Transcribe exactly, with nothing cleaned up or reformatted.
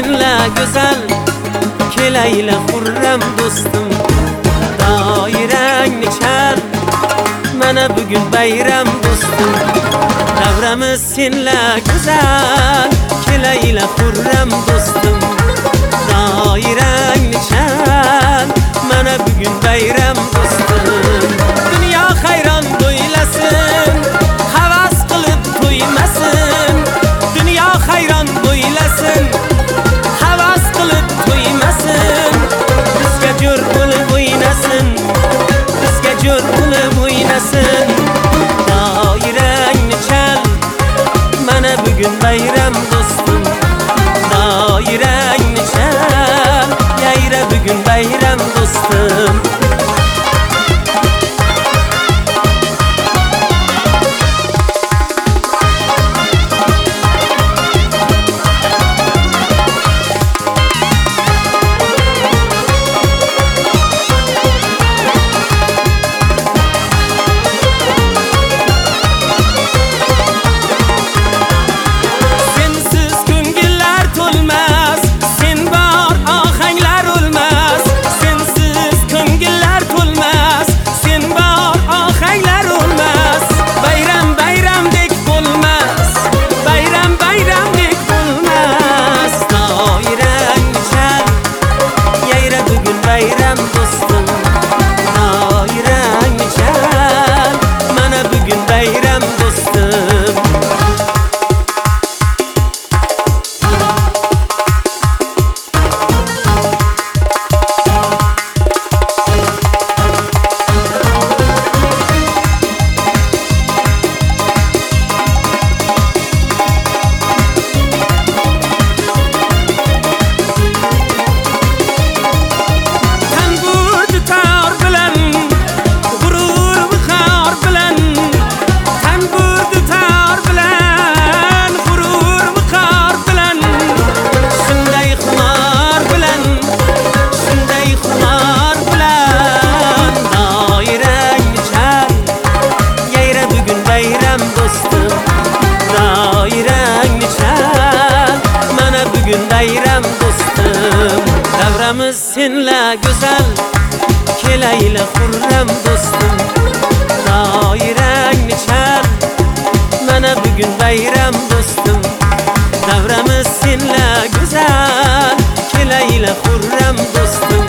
senla go'zal, kelayla xurram do'stim. Doirangni chal, mana bugun bayram do'stim. Davramiz senla go'zal, kelayla xurram do'stim. Doirangni chal, mana bugun bayram do'stim. Dunyo hayron bo'ylasin, havas qilib to'ymasin. Dunyo hayron bo'ylasin, havas qilib to'ymasin. Bizga jo'r bo'lib o'ynasin, bizga jo'r bo'lib o'ynasin. Doirangni chal, mana bugun bayram do'stim. Doirangni chal, yayra bugun bayram do'stim. Bayram do'stim, doirangni chal, mana bugun bayram do'stim. Bayram do'stim, doirangni chal, mana bugun bayram do'stim. Davramiz senla go'zal, kelayla xurram do'stim. Doirangni chal, mana bugun bayram do'stim. Davramiz senla go'zal, kelayla xurram do'stim.